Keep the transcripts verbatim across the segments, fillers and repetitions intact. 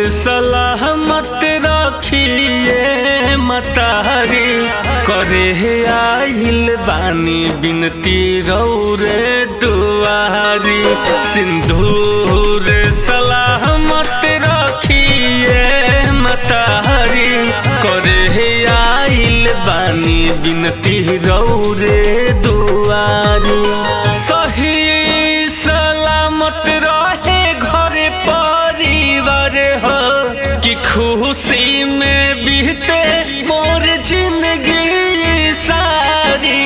सलामत रखिए मतारी करे आइल बानी बिनती रौरे दुआरी। सिंदूर सलामत रखिए मतारी करे आइल बानी बिनती रौरे दुआरी। सही सलामत रहे घर परिवार हो कि खुशी में बीते मोर जिंदगी सारी।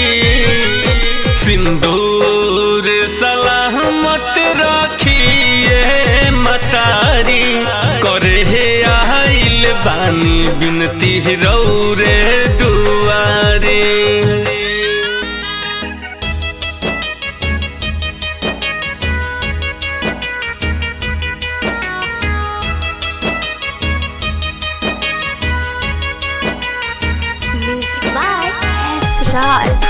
सिंदूर सलामत रखिए मतारी करे आइल बानी बिनती रौरे दुआरी। Music by S. Raj.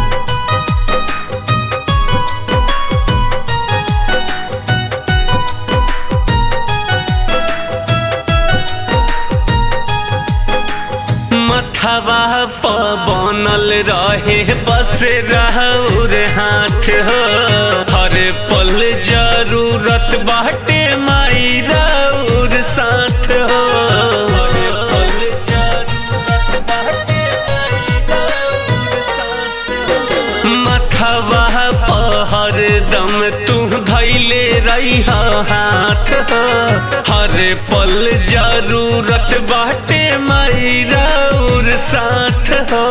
मथवा प बनल रहे बस राउर हाथ हो। हर पल जरूरत बाटे माई राउर साथ हो। हर पल जरूरत बाटे माई राउर साथ हो। मथवा प हरदम तू धैले रही हाथ हो। हर पल जरूरत बाटे माई राउर साथ हो।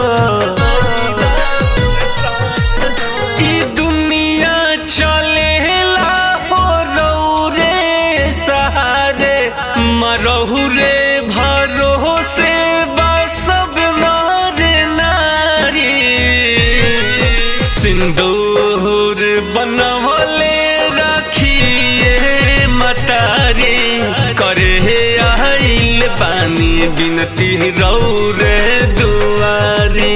ई दुनिया चलेला हो रौरे सहारे मरहु रे भरोसे बा सब नर नारी। सिंदूर बनवले रखिए मतारी करे आइल बानी बिनती रौरे दुआरी।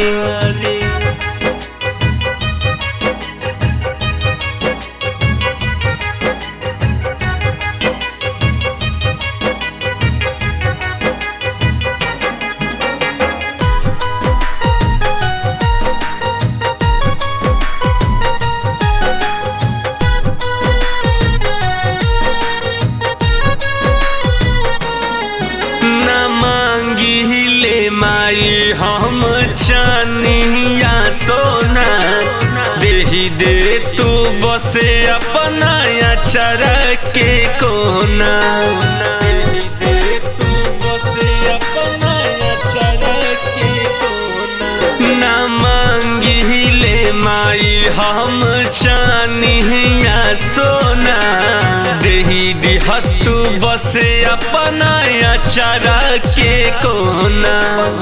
माई हम चानिया सोना देही दे तू बसे अपना अचरा के कोना। देही दे तू बसे अपना अचरा के कोना। ना मांगी ले माई हम चानिया सोना देही दिह तू बसे अपना अचरा के कोना।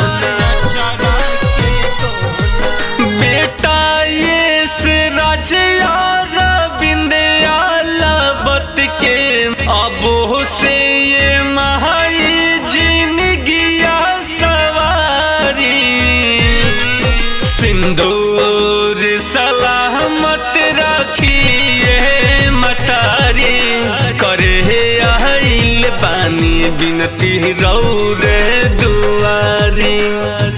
बेटा ये से राजिया बिंदिया बत के अब से ये महाई जिंदगिया सवारी। सिंदूर सलामत रखिए मतारी करे आइल बानी बिनती रौरे दुआरी।